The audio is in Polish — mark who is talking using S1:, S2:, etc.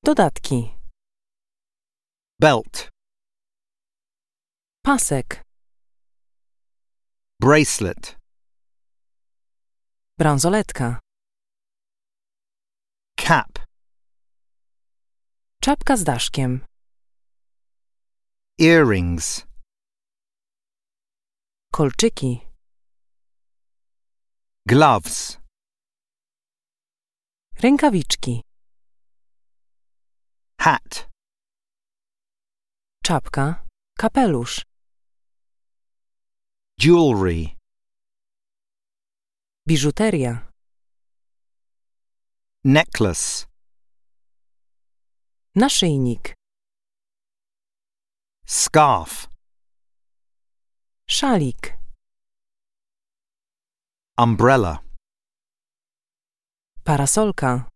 S1: Dodatki.
S2: Belt.
S1: Pasek.
S2: Bracelet.
S1: Bransoletka.
S2: Cap.
S1: Czapka z daszkiem.
S2: Earrings.
S1: Kolczyki.
S2: Gloves.
S1: Rękawiczki.
S2: Hat.
S1: Czapka. Kapelusz.
S2: Jewelry.
S1: Biżuteria.
S2: Necklace.
S1: Naszyjnik.
S2: Scarf.
S1: Szalik.
S2: Umbrella.
S1: Parasolka.